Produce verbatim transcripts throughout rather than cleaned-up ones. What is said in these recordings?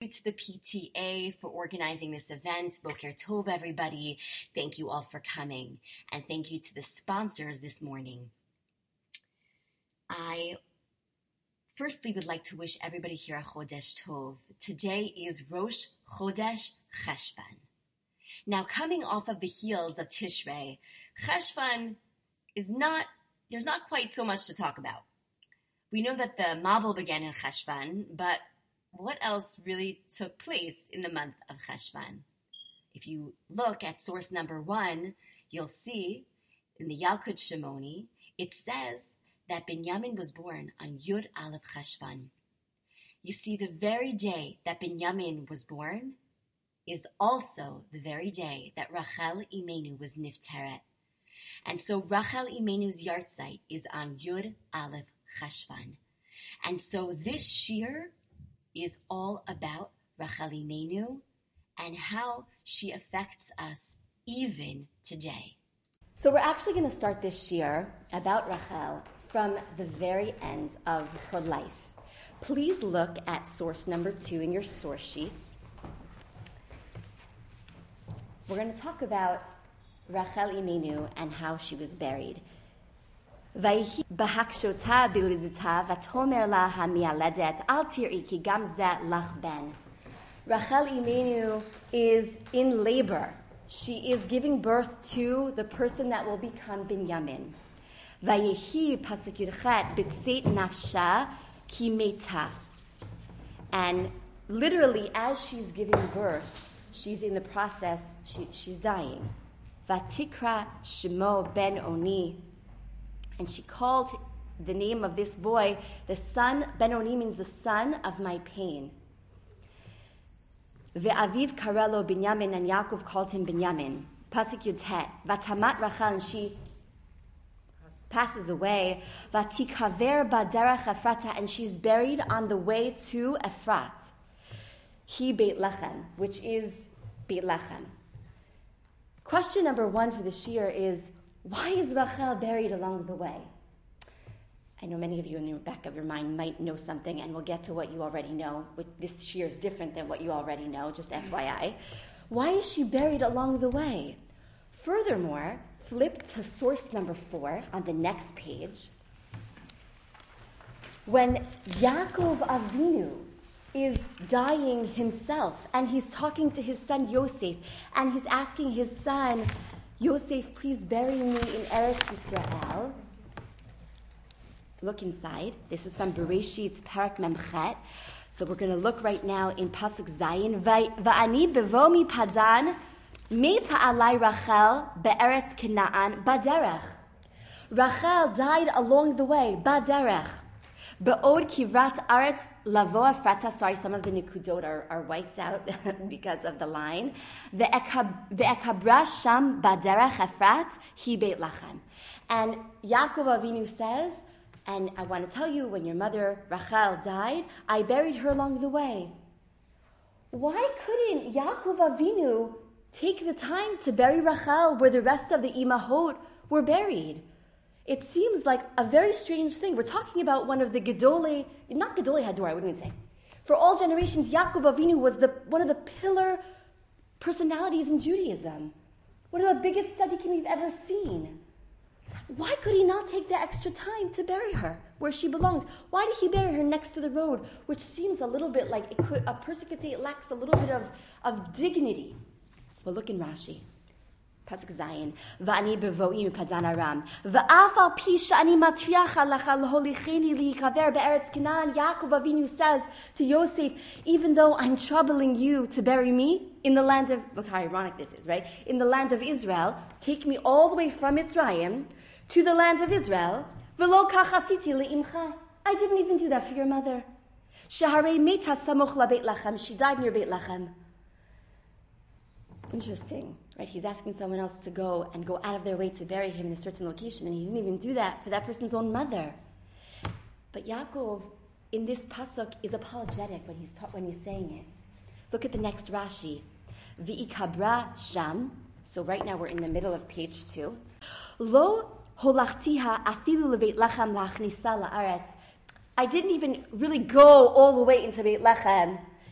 to the P T A for organizing this event. Boker Tov, everybody. Thank you all for coming. And thank you to the sponsors this morning. I firstly would like to wish everybody here a Chodesh Tov. Today is Rosh Chodesh Cheshvan. Now, coming off of the heels of Tishrei, Cheshvan is not, there's not quite so much to talk about. We know that the Mabul began in Cheshvan, but what else really took place in the month of Cheshvan? If you look at source number one, you'll see in the Yalkut Shimoni, it says that Binyamin was born on Yud Aleph Cheshvan. You see, the very day that Binyamin was born is also the very day that Rachel Imenu was Nifteret. And so Rachel Imenu's yahrzeit is on Yud Aleph Cheshvan. And so this shir is all about Rachel Imenu and how she affects us even today. So we're actually going to start this shir about Rachel from the very end of her life. Please look at source number two in your source sheets. We're going to talk about Rachel Imenu and how she was buried. Vayhi bahakshota bilidita vatomer la hamialedet al tiri ki gam zeh lach ben. Rachel Imenu is in labor. She is giving birth to the person that will become Binyamin. Vayehi pasuk yudchet b'tzeit nafsha ki meta. And literally, as she's giving birth, she's in the process, she, she's dying. Vatikra Shemo ben Oni. And she called the name of this boy, the son, Ben Oni means the son of my pain. Ve'aviv karelo Binyamin, and Yaakov called him Binyamin. Pasuk Yudhet. Vatamat Rachel, and she passes away. Vatikaver baderech Ephrata, and she's buried on the way to Ephrat. He Beit Lechem, which is Beit Lechem. Question number one for the shir is, why is Rachel buried along the way? I know many of you in the back of your mind might know something, and we'll get to what you already know. This shir is different than what you already know, just F Y I. Why is she buried along the way? Furthermore, flip to source number four on the next page. When Yaakov Avinu is dying himself, and he's talking to his son Yosef, and he's asking his son, Yosef, please bury me in Eretz Yisrael. Look inside. This is from Bereshit's Parak Memchet. So we're going to look right now in Pasuk Zayin. Va'ani bevomi padan meta alai Rachel be'eretz Kenaan baderech. Rachel died along the way, baderech. Be'od kivrat aretz lavo Ephrata. Sorry, some of the nikudot are, are wiped out because of the line. Ve'ekabra sham baderech Ephrat hi Beit Lechem. And Yaakov Avinu says, and I want to tell you, when your mother Rachel died, I buried her along the way. Why couldn't Yaakov Avinu take the time to bury Rachel where the rest of the Imahot were buried? It seems like a very strange thing. We're talking about one of the Gedolei, not Gedolei Hador, what do we say? For all generations, Yaakov Avinu was the one of the pillar personalities in Judaism. One of the biggest tzaddikim we've ever seen. Why could he not take the extra time to bury her where she belonged? Why did he bury her next to the road, which seems a little bit like it could, a person could say it lacks a little bit of, of dignity? Well, look in Rashi. Pasuk Zayin. Va'ani bevo'i mipadan aram. Va'af al pi sha'ani matriacha lecha l'holicheni lihikaver be'eretz Canaan. Yaakov Avinu says to Yosef, even though I'm troubling you to bury me in the land of, look how ironic this is, right? In the land of Israel, take me all the way from Mitzrayim to the land of Israel. V'lo kach asiti le'imcha. I didn't even do that for your mother. Sheharei meta samoch la Beit Lechem. She died near Beit Lechem. Interesting, right? He's asking someone else to go and go out of their way to bury him in a certain location, and he didn't even do that for that person's own mother. But Yaakov, in this pasuk, is apologetic when he's ta- when he's saying it. Look at the next Rashi. V'ikabra sham. So right now we're in the middle of page two. Lo holachtiha afilu lebeit lechem lachnisa laaretz. I didn't even really go all the way into Beit Lechem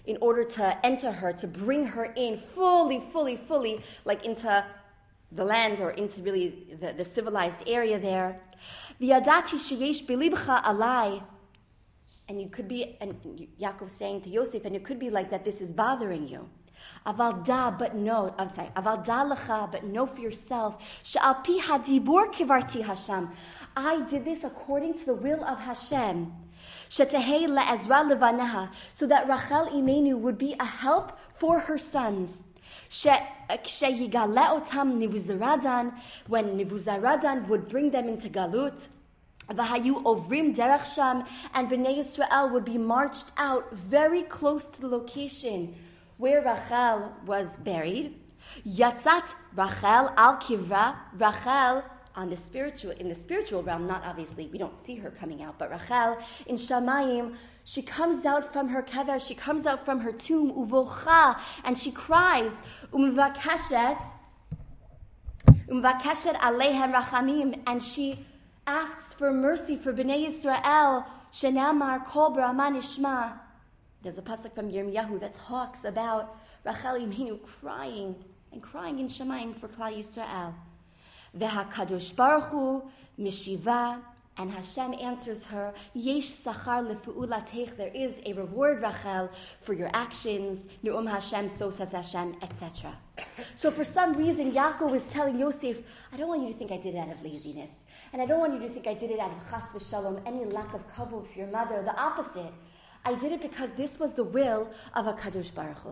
in order to enter her, to bring her in fully, fully, fully, like into the land or into really the, the civilized area there. V'yadati sheyesh belibcha alai. And you could be, and Yaakov saying to Yosef, and it could be like that this is bothering you. Aval da, but no, I'm sorry, aval da lecha, but know for yourself, she'al pi hadibur kivarti Hashem. I did this according to the will of Hashem. Shetehei le'ezra levanaha, so that Rachel Imenu would be a help for her sons. She'yigale otam Nivuzaradan, when Nivuzaradan would bring them into Galut. V'hayu ovrim derech sham, and Bnei Yisrael would be marched out very close to the location where Rachel was buried. Yatzat Rachel al kivra, Rachel on the spiritual, in the spiritual realm, not obviously, we don't see her coming out, but Rachel in Shamayim, she comes out from her kever, she comes out from her tomb, uvocha, and she cries, umvakeshet, umvakeshet aleihem rachamim, and she asks for mercy for Bnei Yisrael, shenamar kol b'rama nishma. There's a pasuk from Yirmiyahu that talks about Rachel Imenu crying and crying in Shamayim for Klal Yisrael. V'hakadosh Baruch Hu mishiva, and Hashem answers her, Yesh sachar lefu'ulatech, there is a reward, Rachel, for your actions. Nu'um Hashem, so says Hashem, et cetera. So for some reason, Yaakov is telling Yosef, I don't want you to think I did it out of laziness, and I don't want you to think I did it out of chas v'shalom, any lack of kavod for your mother. The opposite. I did it because this was the will of HaKadosh Baruch Hu.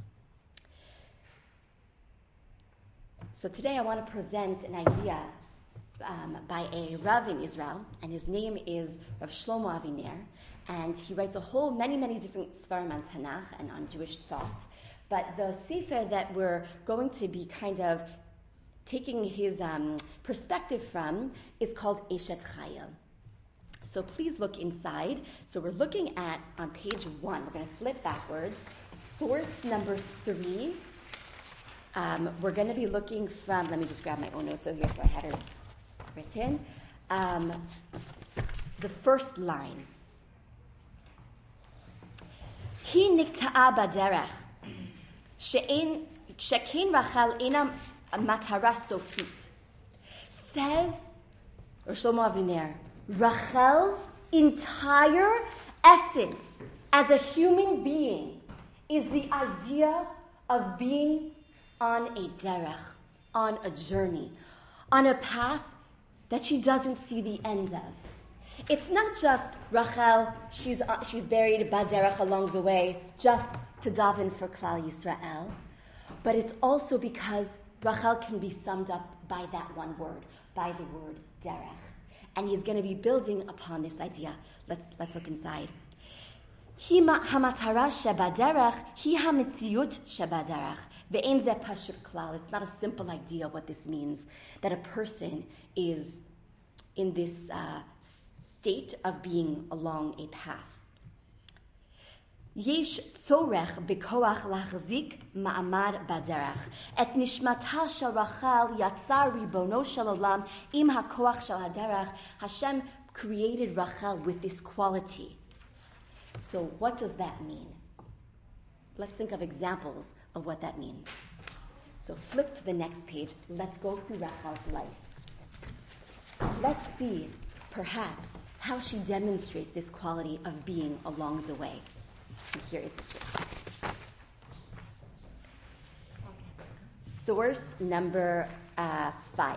So today I want to present an idea um, by a Rav in Israel, and his name is Rav Shlomo Aviner, and he writes a whole, many, many different svarim on Tanakh and on Jewish thought. But the sefer that we're going to be kind of taking his um, perspective from is called Eshet Chayil. So please look inside. So we're looking at, on page one, we're going to flip backwards, source number three. Um, we're going to be looking from, let me just grab my own notes over here so I had it written. Um, the first line. Hi nikta'a baderech, she'en Rachel ena matara sofit. Says Rosh Shlomo Aviner, Rachel's entire essence as a human being is the idea of being on a derech, on a journey, on a path that she doesn't see the end of. It's not just Rachel, she's, uh, she's buried baderech along the way just to daven for Klal Yisrael, but it's also because Rachel can be summed up by that one word, by the word derech. And he's going to be building upon this idea. Let's let's look inside. Hi hamatara shebaderech, hi hamitziut shebaderech. Ve'en ze pashut klal. It's not a simple idea what this means, that a person is in this uh, state of being along a path. Yesh tzorech b'koach lachzik ma'amad baderech. Et nishmata shel Rachel yatzar ribono shel olam im hakoach shel haderech. Hashem created Rachel with this quality. So what does that mean? Let's think of examples of what that means. So flip to the next page. Let's go through Rachel's life. Let's see, perhaps, how she demonstrates this quality of being along the way. And here is the source. Source number uh, five.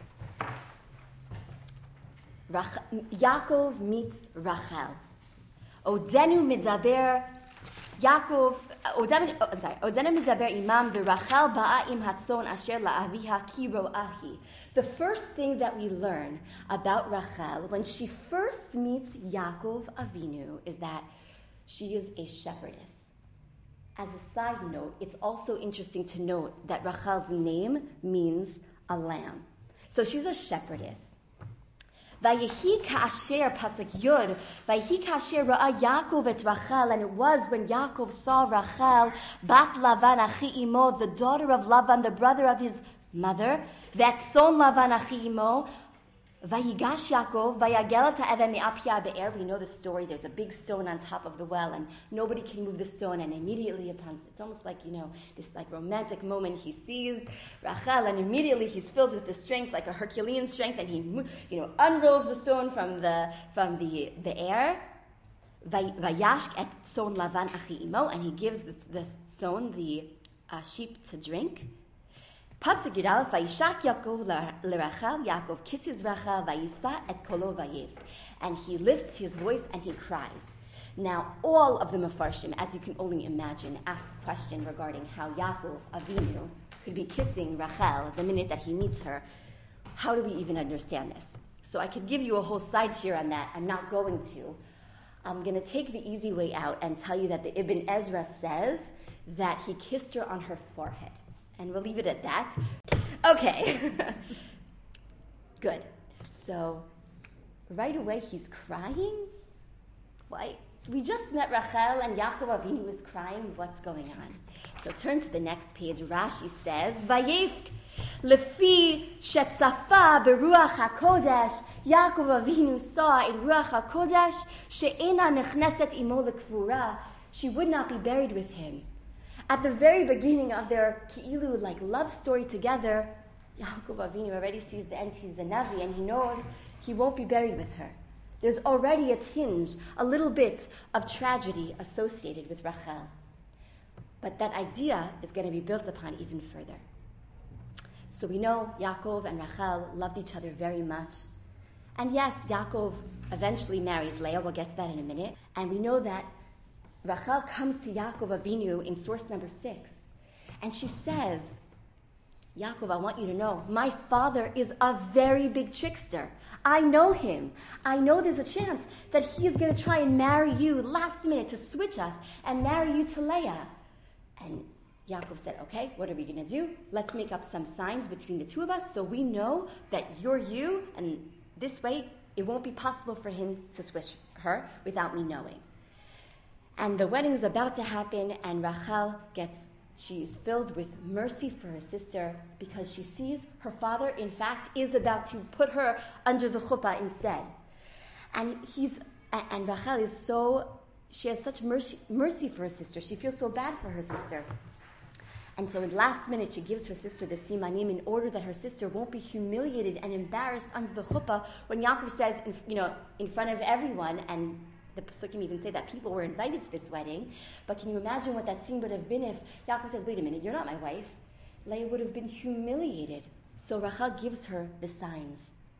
Rach- Yaakov meets Rachel. Odenu medaber Yaakov. Odenu, oh, I'm sorry. Odenu medaber imam v'Rachel ba'a im hatzon asher la'aviha ki ro'ahi. The first thing that we learn about Rachel when she first meets Yaakov Avinu is that she is a shepherdess. As a side note, it's also interesting to note that Rachel's name means a lamb. So she's a shepherdess. Vayehi ka'asher, pasuk yud, vayehi ka'asher ra'a Yaakov et Rachel, and it was when Yaakov saw Rachel, bat Lavan achi imo, the daughter of Lavan, the brother of his mother, that son Lavan achi imo, Vayigash Yaakov, vayagel ha'even me'apia be'er. We know the story. There's a big stone on top of the well, and nobody can move the stone. And immediately upon, it's almost like, you know, this like romantic moment. He sees Rachel, and immediately he's filled with the strength, like a Herculean strength, and he, you know, unrolls the stone from the from the the air. Vayashk et son lavan achi imo, and he gives the, the stone, the uh, sheep, to drink. Pasuk Yudalef, Vayishak Yaakov l'Rachel, Yaakov kisses Rachel, Vayisa et kolo vayev, and he lifts his voice and he cries. Now, all of the Mefarshim, as you can only imagine, ask a question regarding how Yaakov Avinu could be kissing Rachel the minute that he meets her. How do we even understand this? So I could give you a whole side share on that. I'm not going to. I'm going to take the easy way out and tell you that the Ibn Ezra says that he kissed her on her forehead. And we'll leave it at that. Okay. Good. So, right away he's crying? Why? We just met Rachel and Yaakov Avinu was crying. What's going on? So turn to the next page. Rashi says, Vayevk lefi shetzafa beruach hakodesh. Yaakov Avinu saw in ruach hakodesh she'ena nechneset imo lekvura. She would not be buried with him. At the very beginning of their ki'ilu, like love story together, Yaakov Avinu already sees the end. He's a Navi, and he knows he won't be buried with her. There's already a tinge, a little bit of tragedy associated with Rachel. But that idea is going to be built upon even further. So we know Yaakov and Rachel loved each other very much. And yes, Yaakov eventually marries Leah. We'll get to that in a minute. And we know that Rachel comes to Yaakov Avinu in source number six, and she says, Yaakov, I want you to know, my father is a very big trickster. I know him. I know there's a chance that he is going to try and marry you last minute to switch us and marry you to Leah. And Yaakov said, okay, what are we going to do? Let's make up some signs between the two of us so we know that you're you, and this way it won't be possible for him to switch her without me knowing. And the wedding is about to happen, and Rachel gets, she's filled with mercy for her sister because she sees her father, in fact, is about to put her under the chuppah instead. And he's, and Rachel is so, she has such mercy, mercy for her sister. She feels so bad for her sister. And so in the last minute, she gives her sister the simanim in order that her sister won't be humiliated and embarrassed under the chuppah when Yaakov says, in, you know, in front of everyone, and the Pesukim even say that people were invited to this wedding. But can you imagine what that scene would have been if Yaakov says, wait a minute, you're not my wife? Leah would have been humiliated. So Rachel gives her the signs.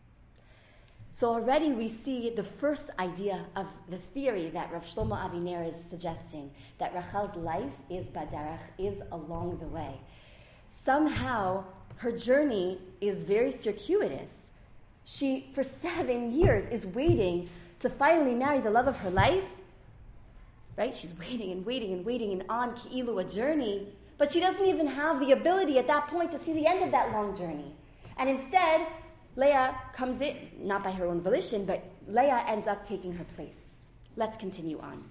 So already we see the first idea of the theory that Rav Shlomo Aviner is suggesting, that Rachel's life is baderech, is along the way. Somehow her journey is very circuitous. She, for seven years, is waiting to finally marry the love of her life, right? She's waiting and waiting and waiting and on ki'ilu, a journey, but she doesn't even have the ability at that point to see the end of that long journey. And instead, Leah comes in, not by her own volition, but Leah ends up taking her place. Let's continue on.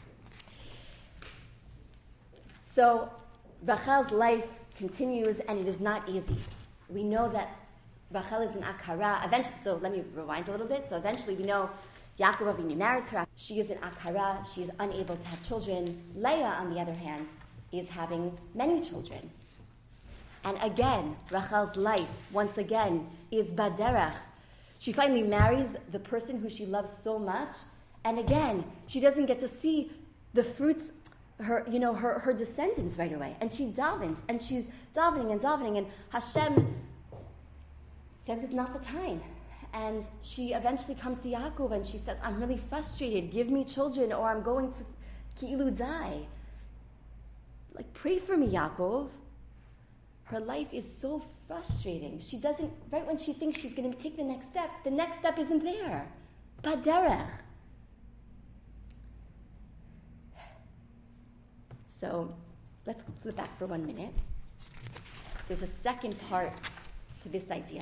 So Rachel's life continues, and it is not easy. We know that Rachel is an akara. Eventually, so let me rewind a little bit. So eventually we know Yaakov Avinu marries her. She is an akara. She is unable to have children. Leah, on the other hand, is having many children. And again, Rachel's life, once again, is baderech. She finally marries the person who she loves so much, and again, she doesn't get to see the fruits, her, you know, her, her descendants right away. And she davens, and she's davening and davening, and Hashem says it's not the time. And she eventually comes to Yaakov and she says, I'm really frustrated. Give me children or I'm going to ki'ilu die. Like, pray for me, Yaakov. Her life is so frustrating. She doesn't, right when she thinks she's going to take the next step, the next step isn't there. Baderech. So let's flip back for one minute. There's a second part to this idea.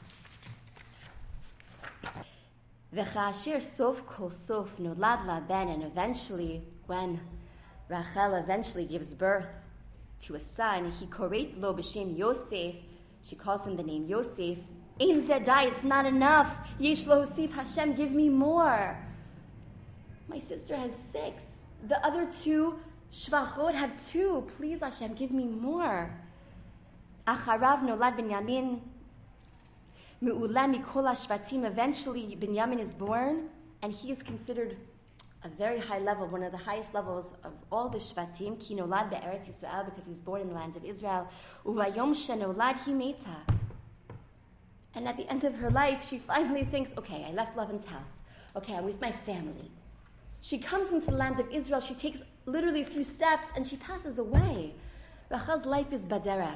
V'chasher sof kol sof nolad la ben, and eventually, when Rachel eventually gives birth to a son, he koreit lo b'shem Yosef. She calls him the name Yosef, Ein zedai, it's not enough. Yesh lo hosif, Hashem, give me more. My sister has six. The other two shvachot have two. Please, Hashem, give me more. Acharav nolad Binyamin. Me'uleh mikol hashvatim. Eventually, Binyamin is born, and he is considered a very high level, one of the highest levels of all the shvatim. Ki nolad be'eretz Yisrael, because he's born in the land of Israel. Uvayom shenolad hi meta. And at the end of her life, she finally thinks, okay, I left Lavan's house. Okay, I'm with my family. She comes into the land of Israel. She takes literally a few steps, and she passes away. Rachel's life is baderech.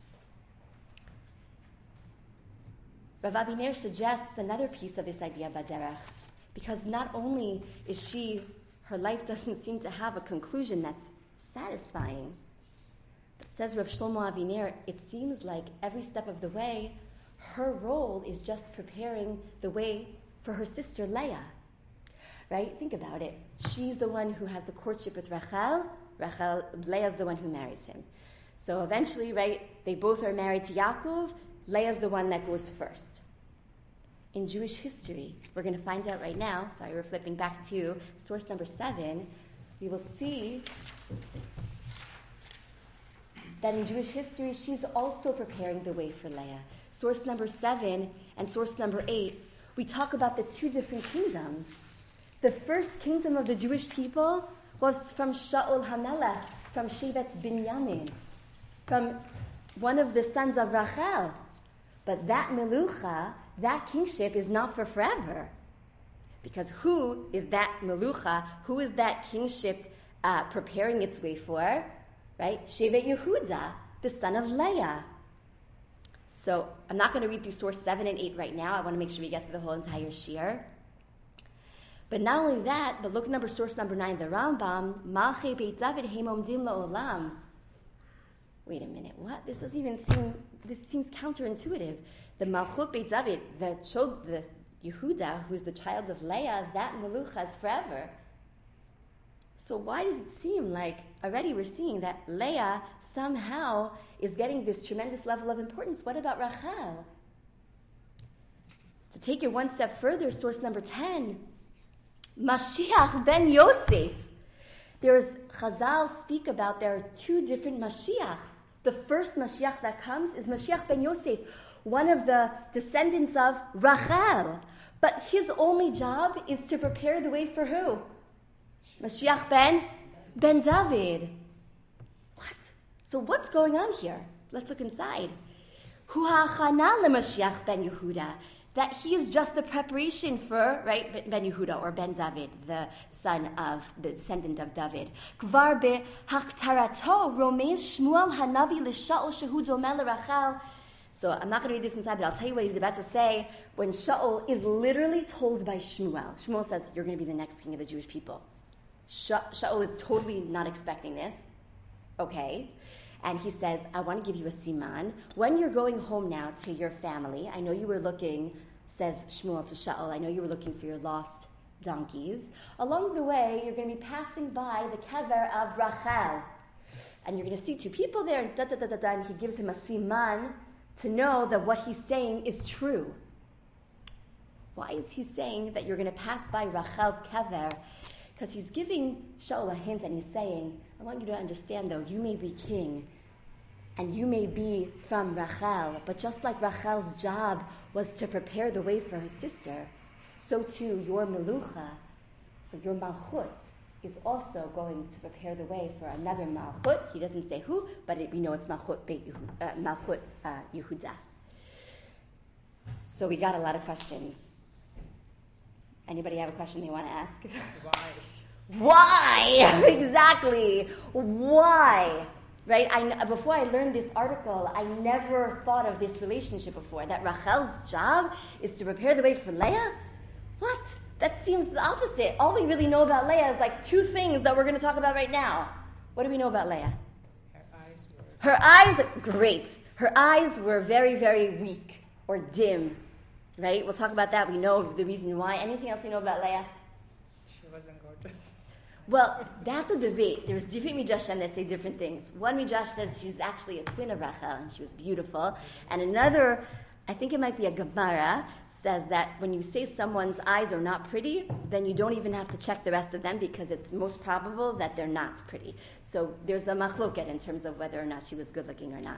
Rav Aviner suggests another piece of this idea, baderech, because not only is she, her life doesn't seem to have a conclusion that's satisfying, but says Rav Shlomo Aviner, it seems like every step of the way, her role is just preparing the way for her sister Leah. Right? Think about it. She's the one who has the courtship with Rachel. Rachel, Leah's the one who marries him. So eventually, right, they both are married to Yaakov. Leah's the one that goes first. In Jewish history, we're going to find out right now, sorry, we're flipping back to source number seven, we will see that in Jewish history, she's also preparing the way for Leah. Source number seven and source number eight, we talk about the two different kingdoms. The first kingdom of the Jewish people was from Shaul HaMelech, from Shevet Binyamin, from one of the sons of Rachel. But that melucha, that kingship, is not for forever. Because who is that melucha, who is that kingship uh, preparing its way for? Right? Shevet Yehuda, the son of Leah. So I'm not going to read through source seven and eight right now. I want to make sure we get through the whole entire shir. But not only that, but look number source number nine, the Rambam, Malchei Beit David Heim Omdim La'olam. Wait a minute, what? This doesn't even seem, this seems counterintuitive. The Malchut Beit David, the, child, the Yehuda, who's the child of Leah, that melucha is forever. So why does it seem like already we're seeing that Leah somehow is getting this tremendous level of importance? What about Rachel? To take it one step further, source number ten, Mashiach ben Yosef. There's, Chazal speak about there are two different Mashiachs. The first Mashiach that comes is Mashiach ben Yosef, one of the descendants of Rachel. But his only job is to prepare the way for who? Mashiach ben, ben David. What? So what's going on here? Let's look inside. Hu ha'achana leMashiach ben Yehuda. That he is just the preparation for, right, Ben Yehuda, or Ben David, the son of, the descendant of David. Kvar behachtarato romez Shmuel hanavi l'Shaul shehu domeh l'Rachel. So I'm not going to read this inside, but I'll tell you what he's about to say. When Shaul is literally told by Shmuel, Shmuel says, you're going to be the next king of the Jewish people. Sha- Shaul is totally not expecting this. Okay. And he says, I want to give you a siman. When you're going home now to your family, I know you were looking, says Shmuel to Shaul, I know you were looking for your lost donkeys. Along the way, you're going to be passing by the kever of Rachel. And you're going to see two people there, and da da da da da, and he gives him a siman to know that what he's saying is true. Why is he saying that you're going to pass by Rachel's kever? Because he's giving Shaul a hint, and he's saying, I want you to understand, though, you may be king, and you may be from Rachel, but just like Rachel's job was to prepare the way for her sister, so too your melucha, or your malchut, is also going to prepare the way for another malchut. He doesn't say who, but it, we know it's malchut Beit Yehuda, uh, malchut uh, Yehuda. So we got a lot of questions. Anybody have a question they want to ask? Why? Why? Exactly. Why? Right? I, before I learned this article, I never thought of this relationship before. That Rachel's job is to prepare the way for Leah? What? That seems the opposite. All we really know about Leah is like two things that we're going to talk about right now. What do we know about Leah? Her eyes were... Her eyes, great. Her eyes were very, very weak or dim. Right? We'll talk about that. We know the reason why. Anything else we know about Leah? She wasn't gorgeous. Well, that's a debate. There's different midrashim that say different things. One midrash says she's actually a twin of Rachel, and she was beautiful. And another I think it might be a Gemara, says that when you say someone's eyes are not pretty, then you don't even have to check the rest of them because it's most probable that they're not pretty. So there's a machloket in terms of whether or not she was good looking or not.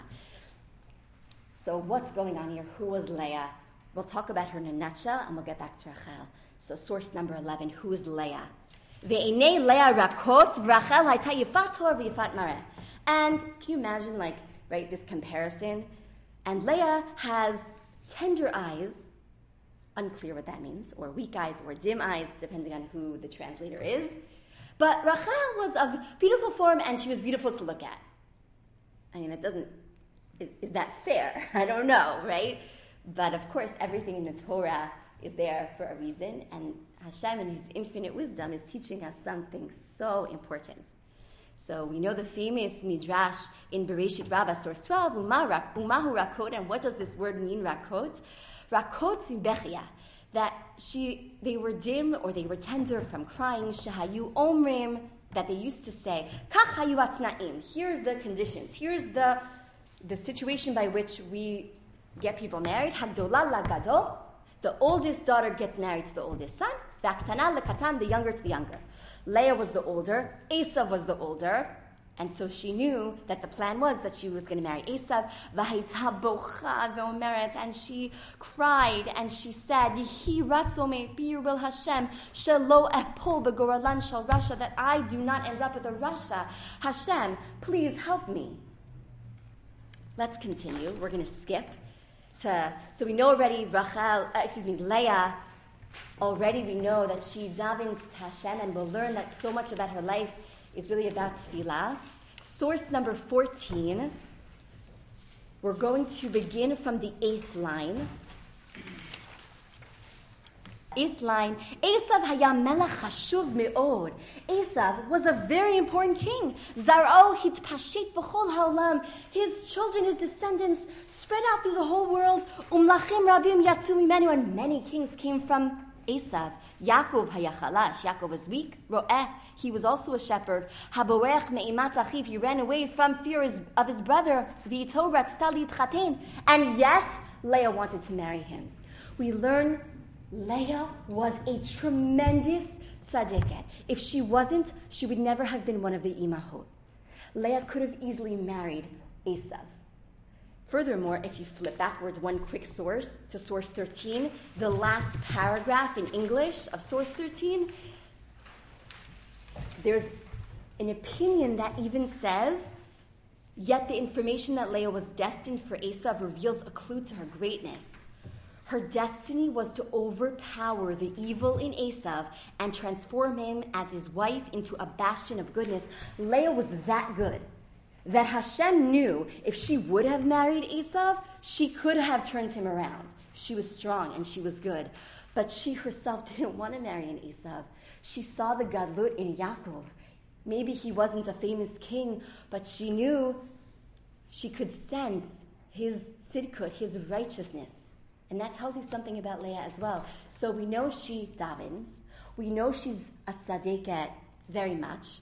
So what's going on here? Who was Leah? We'll talk about her in a nutshell and we'll get back to Rachel. So source number eleven, who is Leah? Ve'enei Leah rakot v'Rachel hayta yifat tor v'yifat mareh. And can you imagine, like, right, this comparison? And Leah has tender eyes, unclear what that means, or weak eyes, or dim eyes, depending on who the translator is. But Rachel was of beautiful form, and she was beautiful to look at. I mean, it doesn't, is, is that fair? I don't know, right? But of course, everything in the Torah is there for a reason, and Hashem, in His infinite wisdom, is teaching us something so important. So we know the famous midrash in Bereshit Rabbah, source twelve, Umahu rakot, and what does this word mean, rakot? Rakot mibechia, that she, they were dim or they were tender from crying. Shehayu omrim, that they used to say, Kach hayu atnaim. Here's the conditions. Here's the the situation by which we get people married. Hagdola lagado, the oldest daughter gets married to the oldest son. V'aktana lekatan, the younger to the younger. Leah was the older, Esav was the older, and so she knew that the plan was that she was going to marry Esav. V'haita bocha ve'omeret, and she cried and she said, Yehi ratzome, be your will Hashem, shelo epol begoralan shel Rasha, that I do not end up with a Rasha. Hashem, please help me. Let's continue. We're going to skip to, so we know already Rachel, uh, excuse me, Leah. Already we know that she davens to Hashem, and we'll learn that so much about her life is really about tefillah. Source number fourteen, we're going to begin from the eighth line. Eighth line, Esav haya melech chashuv me'od. Esav was a very important king. Zar'o hitpashit b'chol ha'olam. His children, his descendants, spread out through the whole world. Umlachim rabim yatsu mimenu, and many kings came from Esav. Yaakov haya chalash. Yaakov was weak. Ro'eh, he was also a shepherd. Haborech me'imat achiv, he ran away from fear of his brother. V'ito ratzta litchaten, and yet Leah wanted to marry him. We learn Leah was a tremendous tzaddiket. If she wasn't, she would never have been one of the imahot. Leah could have easily married Esav. Furthermore, if you flip backwards one quick source to source thirteen, the last paragraph in English of source thirteen, there's an opinion that even says, yet the information that Leah was destined for Esav reveals a clue to her greatness. Her destiny was to overpower the evil in Esav and transform him as his wife into a bastion of goodness. Leah was that good that Hashem knew if she would have married Esav, she could have turned him around. She was strong and she was good. But she herself didn't want to marry an Esav. She saw the gadlut in Yaakov. Maybe he wasn't a famous king, but she knew she could sense his tzidkut, his righteousness. And that tells you something about Leah as well. So we know she davens. We know she's a tzaddiket very much.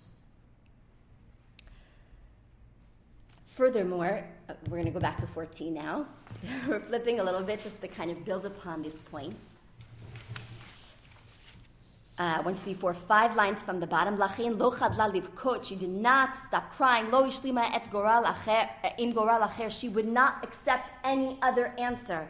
Furthermore, uh, we're going to go back to fourteen now. We're flipping a little bit just to kind of build upon this point. Uh, one, two, three, four, five lines from the bottom. Lachein lo chadla livkot. She did not stop crying. Lo ishlima et goral acher im goral acher. She would not accept any other answer.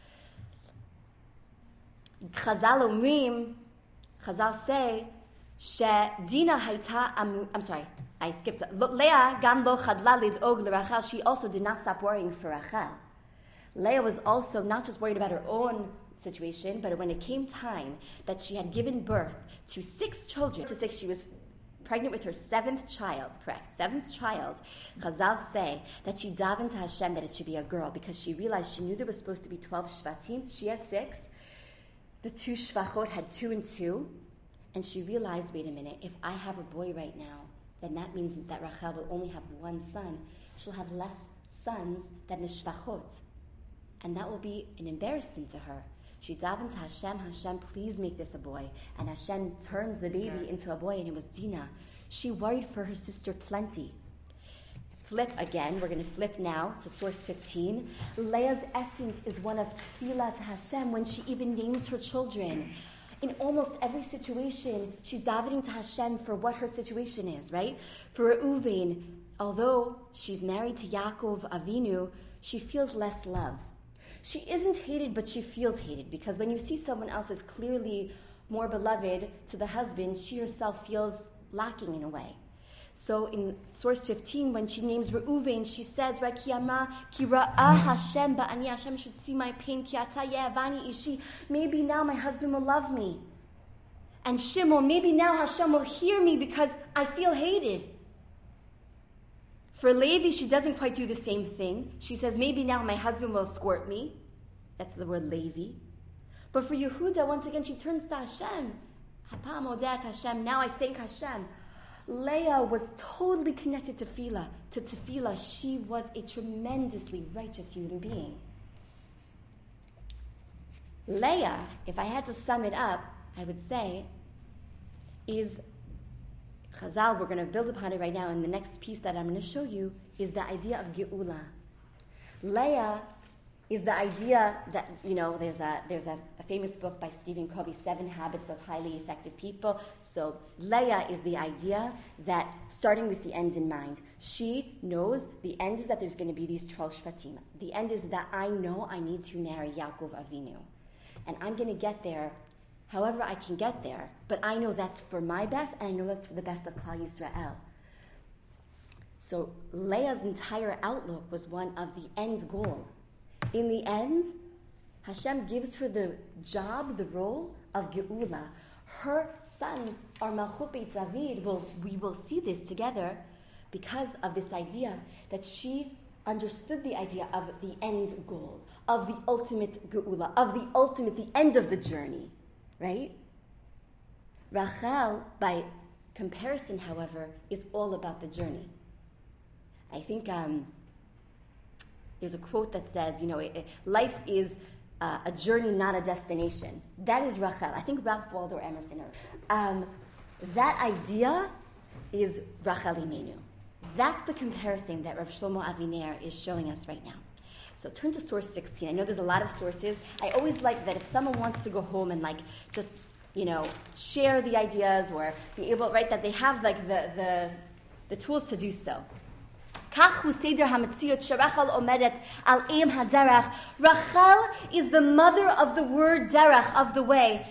Chazal omrim, Chazal say, she Dina hayta, I'm sorry, I skipped it. Leah gam lo chadla lid'og l'Rachel. She also did not stop worrying for Rachel. Leah was also not just worried about her own situation, but when it came time that she had given birth to six children, to six, she was pregnant with her seventh child, correct, seventh child, Chazal say that she davened to Hashem that it should be a girl because she realized she knew there was supposed to be twelve shvatim. She had six. The two shvachot had two and two, and she realized, wait a minute, if I have a boy right now, then that means that Rachel will only have one son. She'll have less sons than the shvachot, and that will be an embarrassment to her. She davened to Hashem, Hashem, please make this a boy. And Hashem turns the baby into a boy, and it was Dinah. She worried for her sister plenty. flip again. We're going to flip now to source fifteen. Leah's essence is one of tefillah to Hashem when she even names her children. In almost every situation, she's davening to Hashem for what her situation is, right? For Reuven, although she's married to Yaakov Avinu, she feels less love. She isn't hated, but she feels hated, because when you see someone else as clearly more beloved to the husband, she herself feels lacking in a way. So in source fifteen, when she names Reuven, she says, right, Ki amra, ki ra'a Hashem ba'ani, Hashem should see my pain, ki ata ye'avani ishi, maybe now my husband will love me. And Shimon, maybe now Hashem will hear me because I feel hated. For Levi, she doesn't quite do the same thing. She says, maybe now my husband will escort me. That's the word Levi. But for Yehuda, once again, she turns to Hashem. Hapam odat Hashem, now I thank Hashem. Leah was totally connected to tefillah. To tefillah, she was a tremendously righteous human being. Leah, if I had to sum it up, I would say, is Chazal, we're going to build upon it right now, and the next piece that I'm going to show you is the idea of Geula. Leah is the idea that, you know, there's a there's a, a famous book by Stephen Covey, Seven Habits of Highly Effective People. So Leah is the idea that, starting with the end in mind, she knows the end is that there's going to be these twelve Shvatim. The end is that I know I need to marry Yaakov Avinu. And I'm going to get there however I can get there, but I know that's for my best, and I know that's for the best of Klal Yisrael. So Leah's entire outlook was one of the end goal. In the end, Hashem gives her the job, the role of Geula. Her sons are Malchut Beit David. Well, we will see this together because of this idea that she understood the idea of the end goal, of the ultimate Geula, of the ultimate, the end of the journey, right? Rachel, by comparison, however, is all about the journey. I think um, there's a quote that says, you know, it, it, life is uh, a journey, not a destination. That is Rachel. I think Ralph Waldo Emerson. Um, that idea is Rachel Imenu. That's the comparison that Rav Shlomo Aviner is showing us right now. So turn to source sixteen. I know there's a lot of sources. I always like that if someone wants to go home and like just, you know, share the ideas or be able, right, that they have like the the, the tools to do so. Rachel is the mother of the word derech, of the way.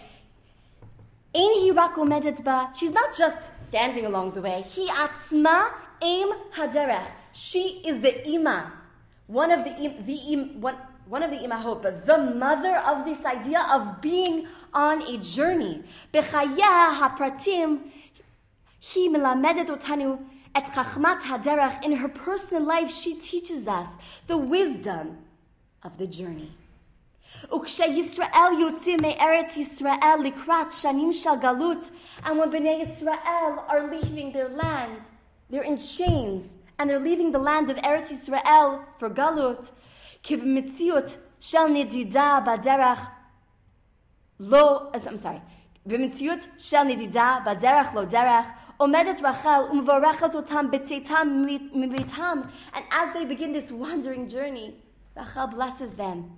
She's not just standing along the way. Hi atzma em haderech. She is the ima, one of the the one one of the imahot, but the mother of this idea of being on a journey. Bechayah hapratim hi melamedet otanu. At Chachmat Haderech, in her personal life, she teaches us the wisdom of the journey. Ukshe Yisrael yotzim me'eretz Yisrael likrat shanim shel galut, and when Bnei Yisrael are leaving their land, they're in chains, and they're leaving the land of Eretz Yisrael for galut. Ki b'mitziut shel nedida baderach lo. I'm sorry. B'mitziut shel nedida baderach lo derech. Omedet Rachel umvorachet otam betzetam mibetam, and as they begin this wandering journey, Rachel blesses them.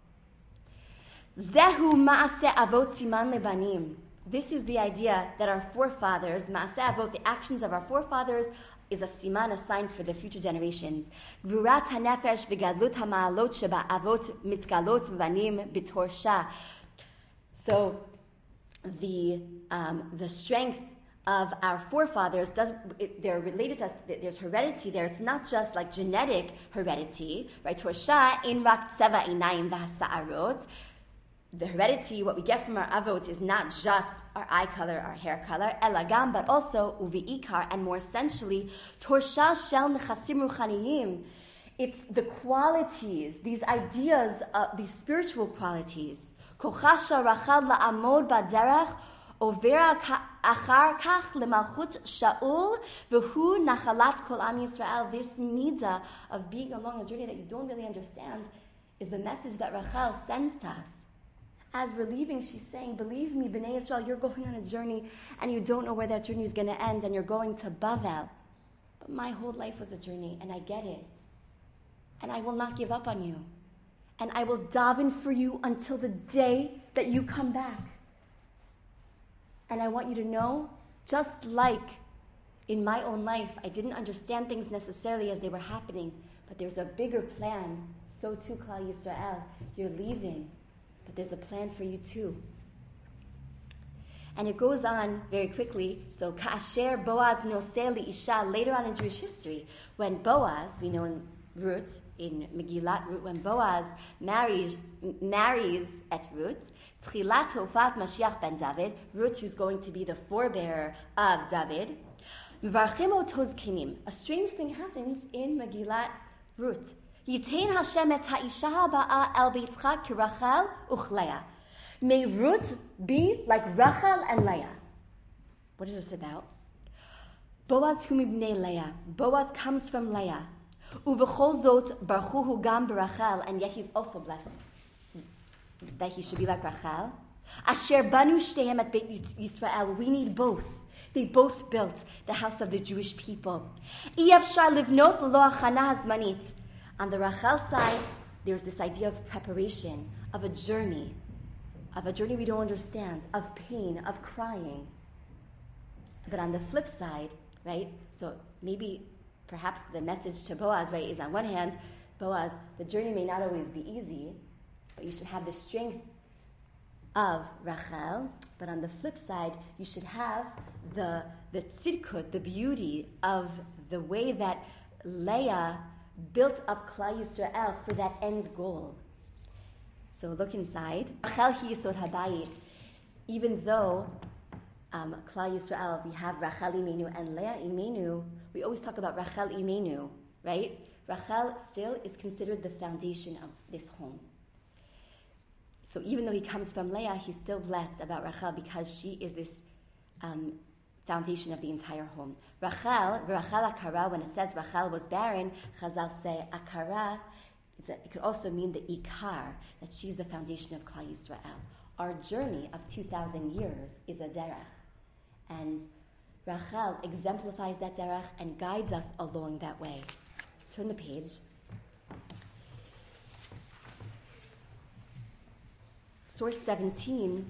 Zehu maaseh avot siman lebanim. This is the idea that our forefathers, maaseh avot, the actions of our forefathers, is a siman, a sign for the future generations. Gvurat hanefesh v'gadlut hamaalot sheba avot mitgalot banim b'torsha. So the um, the strength of our forefathers, does it, they're related to us, there's heredity there. It's not just like genetic heredity, right? Torsha in rak tseva einayim v'hasa'arot. The heredity, what we get from our avot, is not just our eye color, our hair color, elagam, but also uvi'ikar, and more essentially, torsha shel nechasim ruchaniyim. It's the qualities, these ideas, uh, these spiritual qualities. Kochasha rachel la'amod baderech, Overa achar kach lemalchut Shaul v'hu nachalat kol am Yisrael. This midah of being along a journey that you don't really understand is the message that Rachel sends to us. As we're leaving, she's saying, believe me, Bnei Yisrael, you're going on a journey and you don't know where that journey is going to end, and you're going to Bavel. my whole life was a journey, and I get it. And I will not give up on you. And I will daven for you until the day that you come back. And I want you to know, just like in my own life, I didn't understand things necessarily as they were happening, but there's a bigger plan. So too, Klal Yisrael, you're leaving, but there's a plan for you too. And it goes on very quickly. So, Ka'asher Boaz noseh li'isha, later on in Jewish history, when Boaz, we know in Ruth, in Megillat Ruth, when Boaz marries marries at Ruth, Tchilat Hofat Mashiach ben David, Ruth, who's going to be the forebearer of David, Mvarchim otoz kinim. A strange thing happens in Megillat Ruth. Yitain Hashem et ha'isha haba'a el beitzcha kirachel uchleah. May Ruth be like Rachel and Leah. What is this about? Boaz hu mibnei Leah. Boaz comes from Leah. Uvechol zot baruchu gam berachel, and yet he's also blessed that he should be like Rachel. Asher banu shtehem at Beit Yisrael. We need both. They both built the house of the Jewish people. Iyavshar livnot lo achana hazmanit. On the Rachel side, there's this idea of preparation, of a journey. Of a journey we don't understand, of pain, of crying. But on the flip side, right, so maybe perhaps the message to Boaz, right, is on one hand, Boaz, the journey may not always be easy, but you should have the strength of Rachel. But on the flip side, you should have the, the tzidkut, the beauty of the way that Leah built up Klal Yisrael for that end goal. So look inside. Rachel hi yisod habayit. Even though um, Klal Yisrael, we have Rachel Imenu and Leah Imenu, we always talk about Rachel Imenu, right? Rachel still is considered the foundation of this home. So even though he comes from Leah, he's still blessed about Rachel because she is this um, foundation of the entire home. Rachel, Rachel Akara, when it says Rachel was barren, Chazal say Akara, It's a, it could also mean the ikar, that she's the foundation of Klal Yisrael. Our journey of two thousand years is a derech. And Rachel exemplifies that derech and guides us along that way. Turn the page. Source seventeen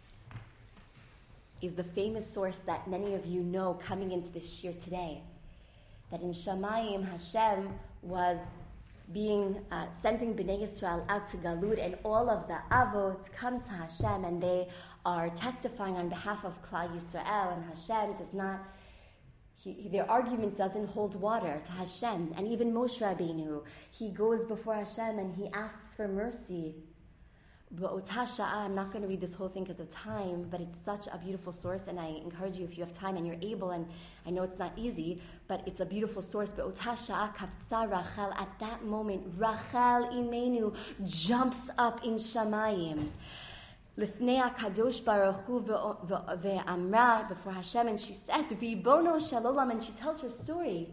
is the famous source that many of you know coming into this shir today. That in Shamayim, Hashem was being uh, sending Bnei Yisrael out to Galut, and all of the Avot come to Hashem, and they are testifying on behalf of Klal Yisrael, and Hashem does not, he, he, their argument doesn't hold water to Hashem. And even Moshe Rabbeinu, he goes before Hashem and he asks for mercy. But I'm not going to read this whole thing because of time, but it's such a beautiful source, and I encourage you, if you have time and you're able, and I know it's not easy, but it's a beautiful source. But Rachel, at that moment, Rachel Imenu jumps up in Shamayim. Lifnei HaKadosh Baruch Hu ve'amra, before Hashem, and she says, Ribono Shalolam, and she tells her story.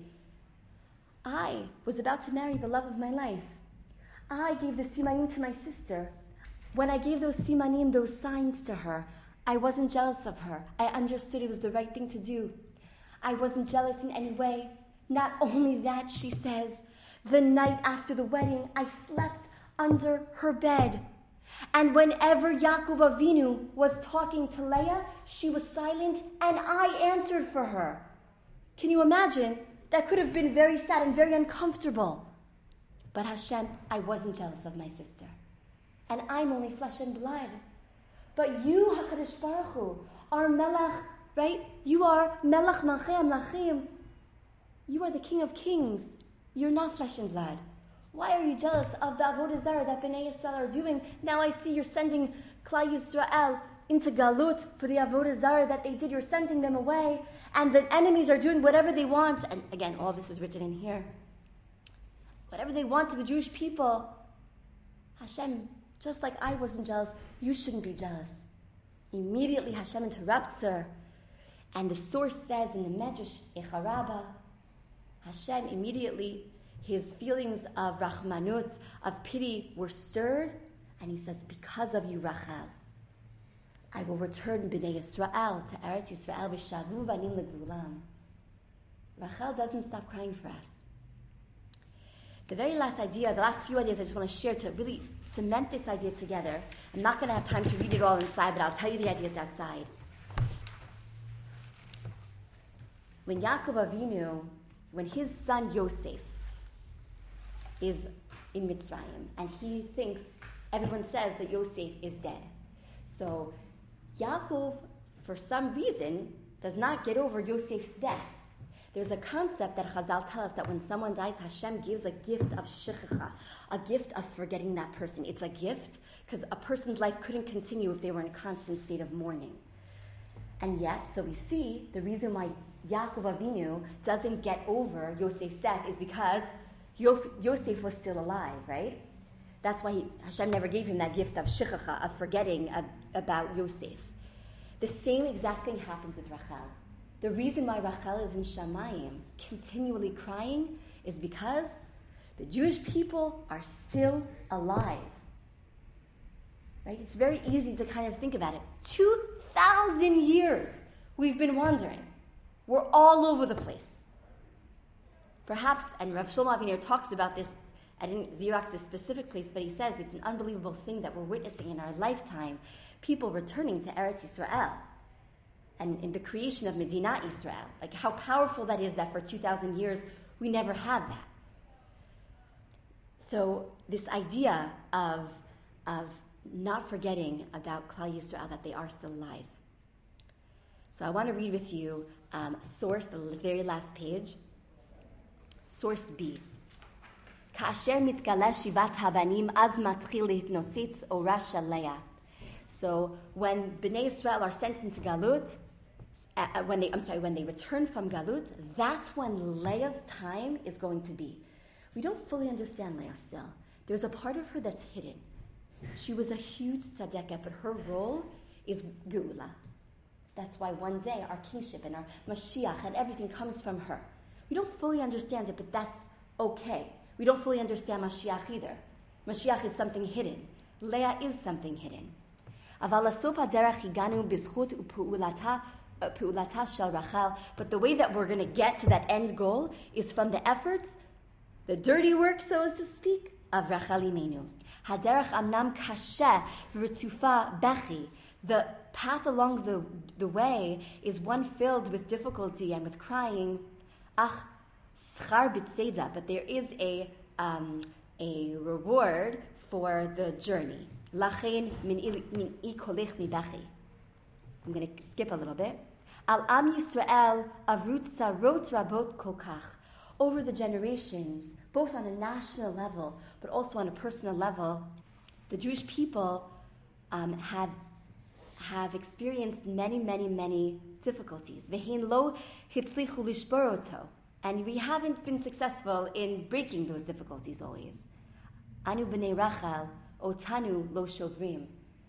I was about to marry the love of my life. I gave the simanim to my sister. When I gave those simanim, those signs to her, I wasn't jealous of her. I understood it was the right thing to do. I wasn't jealous in any way. Not only that, she says, the night after the wedding, I slept under her bed. And whenever Yaakov Avinu was talking to Leah, she was silent, and I answered for her. Can you imagine? That could have been very sad and very uncomfortable. But Hashem, I wasn't jealous of my sister. And I'm only flesh and blood. But you, HaKadosh Baruch Hu, are Melech, right? You are Melech Malchei Amlachim. You are the King of Kings. You're not flesh and blood. Why are you jealous of the Avodah Zarah that Bnei Yisrael are doing? Now I see you're sending Klal Yisrael into Galut for the Avodah Zarah that they did. You're sending them away. And the enemies are doing whatever they want. And again, all this is written in here. Whatever they want to the Jewish people. Hashem, just like I wasn't jealous, you shouldn't be jealous. Immediately Hashem interrupts her. And the source says in the Medrash Eicha Rabbah, Hashem immediately, his feelings of Rahmanut, of pity, were stirred. And he says, because of you, Rachel, I will return Bnei Yisrael to Eretz Yisrael v'shavu vanim legvulam. Rachel doesn't stop crying for us. The very last idea, the last few ideas I just want to share to really cement this idea together. I'm not going to have time to read it all inside, but I'll tell you the ideas outside. When Yaakov Avinu, when his son Yosef is in Mitzrayim, and he thinks, everyone says that Yosef is dead. So Yaakov, for some reason, does not get over Yosef's death. There's a concept that Chazal tell us that when someone dies, Hashem gives a gift of shechicha, a gift of forgetting that person. It's a gift because a person's life couldn't continue if they were in a constant state of mourning. And yet, so we see the reason why Yaakov Avinu doesn't get over Yosef's death is because Yo- Yosef was still alive, right? That's why he, Hashem never gave him that gift of shechicha, of forgetting ab- about Yosef. The same exact thing happens with Rachel. The reason why Rachel is in Shamayim, continually crying, is because the Jewish people are still alive. Right? It's very easy to kind of think about it. Two thousand years we've been wandering. We're all over the place. Perhaps, and Rav Shlomo Aviner talks about this, I didn't Xerox this specific place, but he says it's an unbelievable thing that we're witnessing in our lifetime, people returning to Eretz Yisrael. And in the creation of Medina Israel, like how powerful that is that for two thousand years we never had that. So this idea of, of not forgetting about Klal Yisrael, that they are still alive. So I want to read with you um, source, the very last page, source B. כאשר מתגלה שיבת הבנים, אז מתחיל להתנוסס אורה של לאה. So when Bnei Israel are sent into Galut, Uh, when they, I'm sorry, when they return from Galut, that's when Leah's time is going to be. We don't fully understand Leah still. There's a part of her that's hidden. She was a huge tzaddikat, but her role is Geula. That's why one day our kingship and our Mashiach and everything comes from her. We don't fully understand it, but that's okay. We don't fully understand Mashiach either. Mashiach is something hidden. Leah is something hidden. אבל לסוף הדרך הגענו בזכות ופעולתה Pu'ulata shel Rachel, but the way that we're going to get to that end goal is from the efforts, the dirty work, so to speak, of Rachel Imenu. Haderech amnam kashe v'ritzufa bechi. The path along the, the way is one filled with difficulty and with crying. Ach schar b'tzeda, but there is a um, a reward for the journey. Lachein min I kolech mi bechi. I'm going to skip a little bit. Al Am Yisrael avrut sarot rabot kokach. Over the generations, both on a national level, but also on a personal level, the Jewish people um, have, have experienced many, many, many difficulties. Vehin lo hitzlichu lishboroto. And we haven't been successful in breaking those difficulties always. Anu b'nei Rachel, otanu lo shovrim.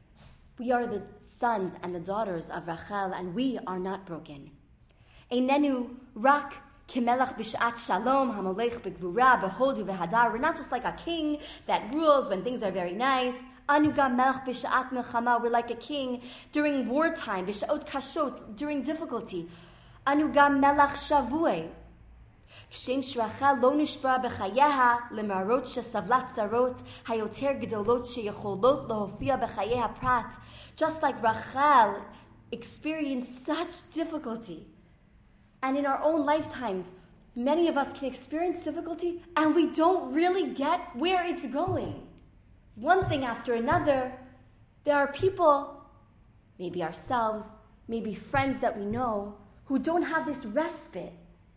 We are the sons and the daughters of Rachel, and we are not broken. Einenu rak kimelach b'shat shalom hamolech b'gvura b'hodu v'hadar. We're not just like a king that rules when things are very nice. Anu gam melach b'shat milchama. We're like a king during wartime, b'shaot kashot, during difficulty. Anu gam melach shavui. כשם שרחל לא נשברה בחייה למראות שסבלת צרות היותר גדולות שיכולות להופיע בחיי הפרט. Just like Rachel experienced such difficulty. And in our own lifetimes, many of us can experience difficulty and we don't really get where it's going. One thing after another, there are people, maybe ourselves, maybe friends that we know, who don't have this respite.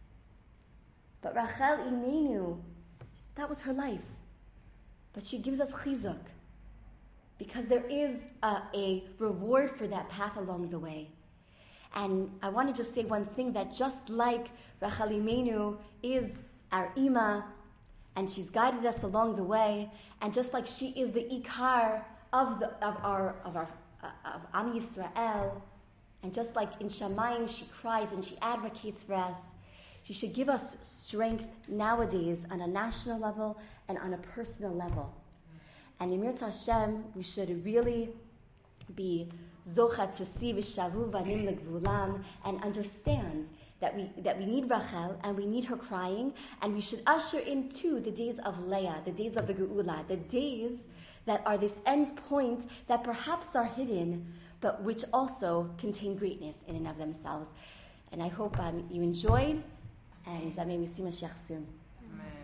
But Rachel Imenu, that was her life. But she gives us chizuk. Because there is a, a reward for that path along the way. And I want to just say one thing, that just like Rachel Imenu is our Ima, and she's guided us along the way, and just like she is the Ikar of, the, of our of our uh, of Am Yisrael, and just like in Shamayim she cries and she advocates for us, she should give us strength nowadays on a national level and on a personal level. And in Mirz Hashem, we should really be zocha to see v'shavu vanim legvulam, and understand that we that we need Rachel and we need her crying, and we should usher in too the days of Leah, the days of the Geula, the days that are this end point that perhaps are hidden, but which also contain greatness in and of themselves. And I hope um, you enjoyed, and uh, may we see Mashiach soon. Amen.